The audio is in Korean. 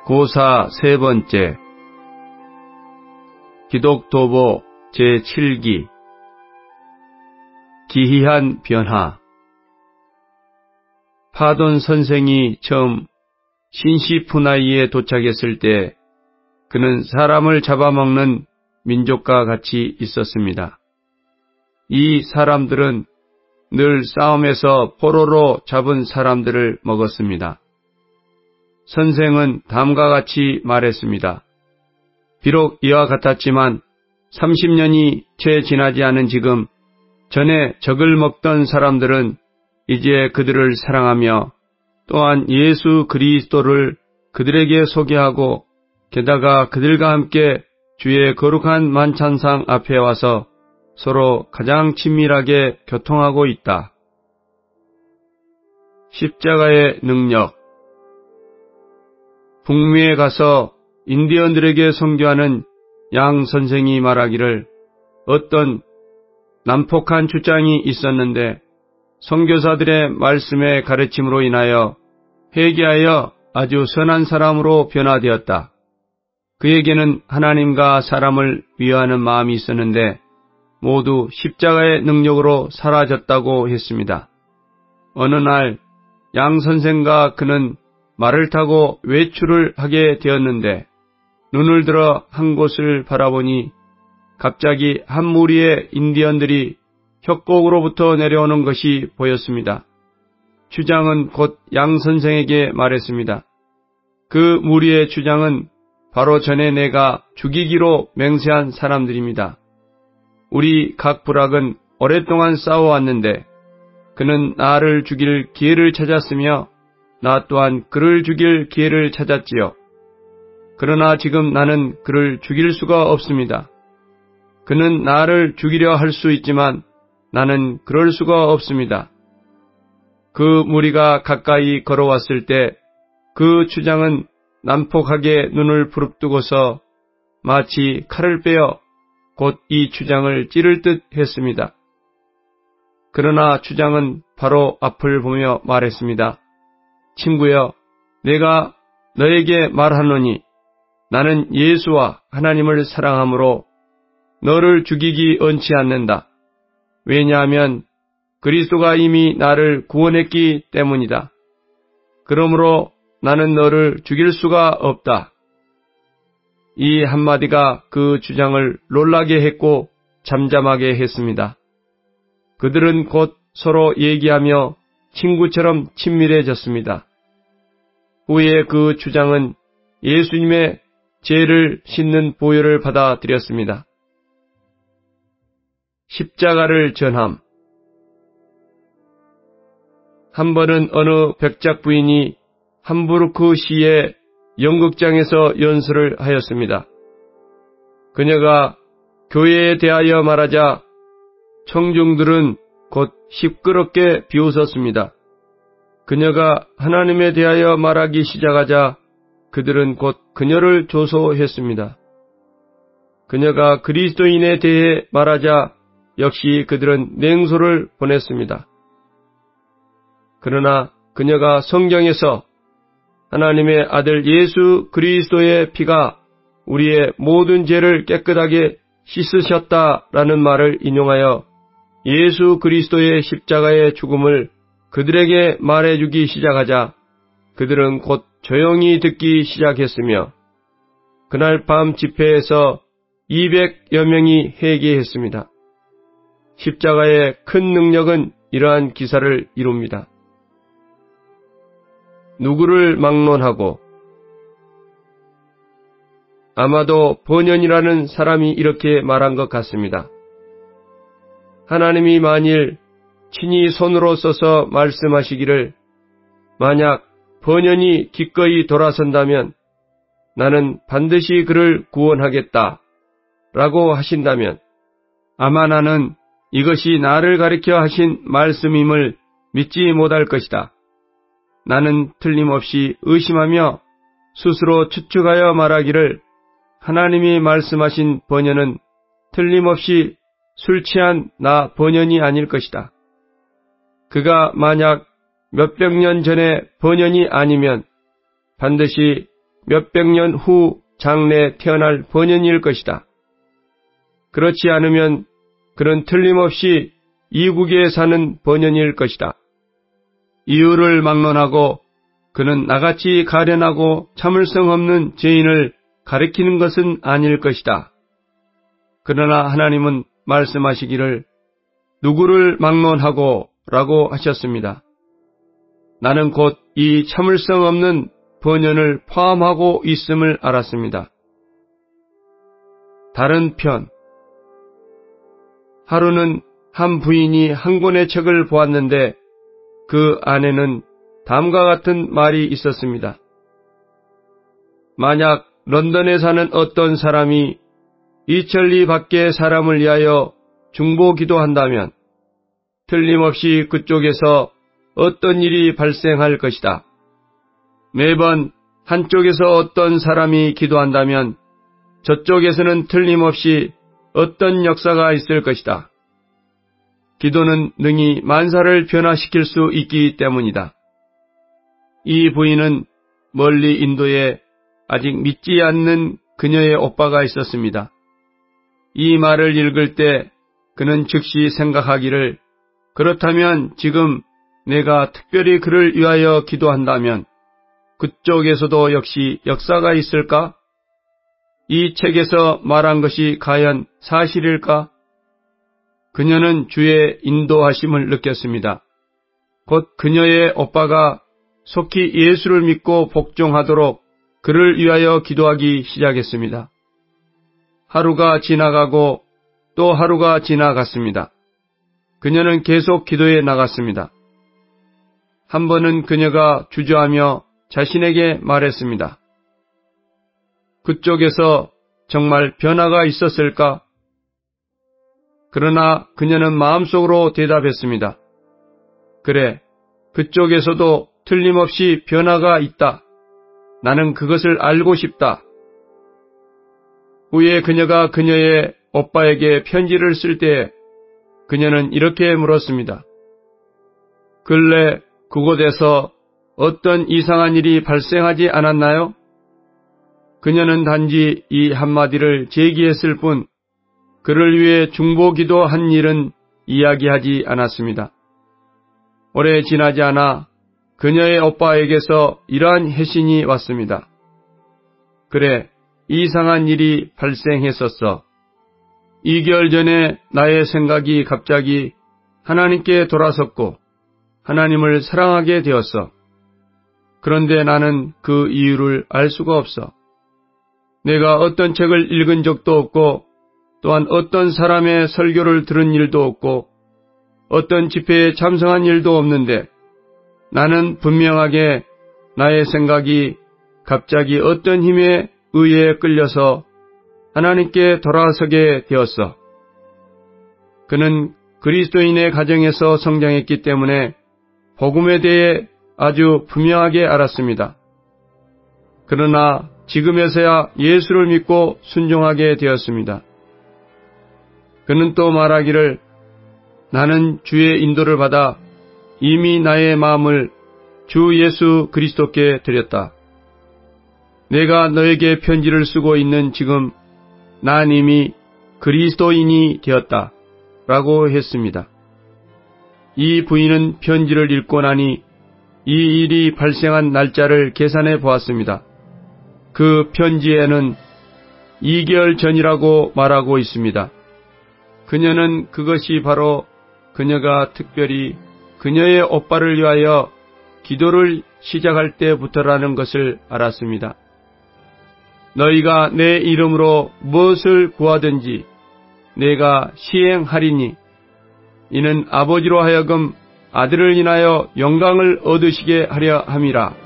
고사 세 번째 기독도보 제7기 기이한 변화. 파돈 선생이 처음 신시푸나이에 도착했을 때 그는 사람을 잡아먹는 민족과 같이 있었습니다. 이 사람들은 늘 싸움에서 포로로 잡은 사람들을 먹었습니다. 선생은 다음과 같이 말했습니다. 비록 이와 같았지만 30년이 채 지나지 않은 지금 전에 적을 먹던 사람들은 이제 그들을 사랑하며 또한 예수 그리스도를 그들에게 소개하고 게다가 그들과 함께 주의 거룩한 만찬상 앞에 와서 서로 가장 친밀하게 교통하고 있다. 십자가의 능력. 북미에 가서 인디언들에게 선교하는 양 선생이 말하기를 어떤 난폭한 주장이 있었는데 선교사들의 말씀의 가르침으로 인하여 회개하여 아주 선한 사람으로 변화되었다. 그에게는 하나님과 사람을 위하는 마음이 있었는데 모두 십자가의 능력으로 사라졌다고 했습니다. 어느 날 양 선생과 그는 말을 타고 외출을 하게 되었는데 눈을 들어 한 곳을 바라보니 갑자기 한 무리의 인디언들이 협곡으로부터 내려오는 것이 보였습니다. 주장은 곧 양 선생에게 말했습니다. 그 무리의 주장은 바로 전에 내가 죽이기로 맹세한 사람들입니다. 우리 각 부락은 오랫동안 싸워왔는데 그는 나를 죽일 기회를 찾았으며 나 또한 그를 죽일 기회를 찾았지요. 그러나 지금 나는 그를 죽일 수가 없습니다. 그는 나를 죽이려 할 수 있지만 나는 그럴 수가 없습니다. 그 무리가 가까이 걸어왔을 때 그 주장은 난폭하게 눈을 부릅뜨고서 마치 칼을 빼어 곧 이 주장을 찌를 듯 했습니다. 그러나 주장은 바로 앞을 보며 말했습니다. 친구여, 내가 너에게 말하노니 나는 예수와 하나님을 사랑하므로 너를 죽이기 원치 않는다. 왜냐하면 그리스도가 이미 나를 구원했기 때문이다. 그러므로 나는 너를 죽일 수가 없다. 이 한마디가 그 주장을 놀라게 했고 잠잠하게 했습니다. 그들은 곧 서로 얘기하며 친구처럼 친밀해졌습니다. 후에 그 주장은 예수님의 죄를 씻는 보혈을 받아들였습니다. 십자가를 전함. 한 번은 어느 백작 부인이 함부르크 시의 연극장에서 연설을 하였습니다. 그녀가 교회에 대하여 말하자 청중들은 곧 시끄럽게 비웃었습니다. 그녀가 하나님에 대하여 말하기 시작하자 그들은 곧 그녀를 조소했습니다. 그녀가 그리스도인에 대해 말하자 역시 그들은 냉소를 보냈습니다. 그러나 그녀가 성경에서 하나님의 아들 예수 그리스도의 피가 우리의 모든 죄를 깨끗하게 씻으셨다라는 말을 인용하여 예수 그리스도의 십자가의 죽음을 그들에게 말해주기 시작하자 그들은 곧 조용히 듣기 시작했으며 그날 밤 집회에서 200여 명이 회개했습니다. 십자가의 큰 능력은 이러한 기사를 이룹니다. 누구를 막론하고. 아마도 번연이라는 사람이 이렇게 말한 것 같습니다. 하나님이 만일 친히 손으로 써서 말씀하시기를 만약 번연이 기꺼이 돌아선다면 나는 반드시 그를 구원하겠다 라고 하신다면 아마 나는 이것이 나를 가리켜 하신 말씀임을 믿지 못할 것이다. 나는 틀림없이 의심하며 스스로 추측하여 말하기를 하나님이 말씀하신 번연은 틀림없이 술 취한 나 번연이 아닐 것이다. 그가 만약 몇백 년 전에 번연이 아니면 반드시 몇백 년 후 장래에 태어날 번연일 것이다. 그렇지 않으면 그는 틀림없이 이국에 사는 번연일 것이다. 이유를 막론하고 그는 나같이 가련하고 참을성 없는 죄인을 가리키는 것은 아닐 것이다. 그러나 하나님은 말씀하시기를 누구를 막론하고 라고 하셨습니다. 나는 곧 이 참을성 없는 번연을 포함하고 있음을 알았습니다. 다른 편. 하루는 한 부인이 한 권의 책을 보았는데 그 안에는 다음과 같은 말이 있었습니다. 만약 런던에 사는 어떤 사람이 이천리 밖의 사람을 위하여 중보기도한다면 틀림없이 그쪽에서 어떤 일이 발생할 것이다. 매번 한쪽에서 어떤 사람이 기도한다면 저쪽에서는 틀림없이 어떤 역사가 있을 것이다. 기도는 능히 만사를 변화시킬 수 있기 때문이다. 이 부인은 멀리 인도에 아직 믿지 않는 그녀의 오빠가 있었습니다. 이 말을 읽을 때 그는 즉시 생각하기를 그렇다면 지금 내가 특별히 그를 위하여 기도한다면 그쪽에서도 역시 역사가 있을까? 이 책에서 말한 것이 과연 사실일까? 그녀는 주의 인도하심을 느꼈습니다. 곧 그녀의 오빠가 속히 예수를 믿고 복종하도록 그를 위하여 기도하기 시작했습니다. 하루가 지나가고 또 하루가 지나갔습니다. 그녀는 계속 기도에 나갔습니다. 한 번은 그녀가 주저하며 자신에게 말했습니다. 그쪽에서 정말 변화가 있었을까? 그러나 그녀는 마음속으로 대답했습니다. 그래, 그쪽에서도 틀림없이 변화가 있다. 나는 그것을 알고 싶다. 후에 그녀가 그녀의 오빠에게 편지를 쓸 때 그녀는 이렇게 물었습니다. 근래 그곳에서 어떤 이상한 일이 발생하지 않았나요? 그녀는 단지 이 한마디를 제기했을 뿐 그를 위해 중보기도 한 일은 이야기하지 않았습니다. 오래 지나지 않아 그녀의 오빠에게서 이러한 회신이 왔습니다. 그래, 이상한 일이 발생했었어. 2개월 전에 나의 생각이 갑자기 하나님께 돌아섰고 하나님을 사랑하게 되었어. 그런데 나는 그 이유를 알 수가 없어. 내가 어떤 책을 읽은 적도 없고 또한 어떤 사람의 설교를 들은 일도 없고 어떤 집회에 참석한 일도 없는데 나는 분명하게 나의 생각이 갑자기 어떤 힘에 의해 끌려서 하나님께 돌아서게 되었어. 그는 그리스도인의 가정에서 성장했기 때문에 복음에 대해 아주 분명하게 알았습니다. 그러나 지금에서야 예수를 믿고 순종하게 되었습니다. 그는 또 말하기를 나는 주의 인도를 받아 이미 나의 마음을 주 예수 그리스도께 드렸다. 내가 너에게 편지를 쓰고 있는 지금 난 이미 그리스도인이 되었다. 라고 했습니다. 이 부인은 편지를 읽고 나니 이 일이 발생한 날짜를 계산해 보았습니다. 그 편지에는 2개월 전이라고 말하고 있습니다. 그녀는 그것이 바로 그녀가 특별히 그녀의 오빠를 위하여 기도를 시작할 때부터라는 것을 알았습니다. 너희가 내 이름으로 무엇을 구하든지 내가 시행하리니 이는 아버지로 하여금 아들을 인하여 영광을 얻으시게 하려 함이라.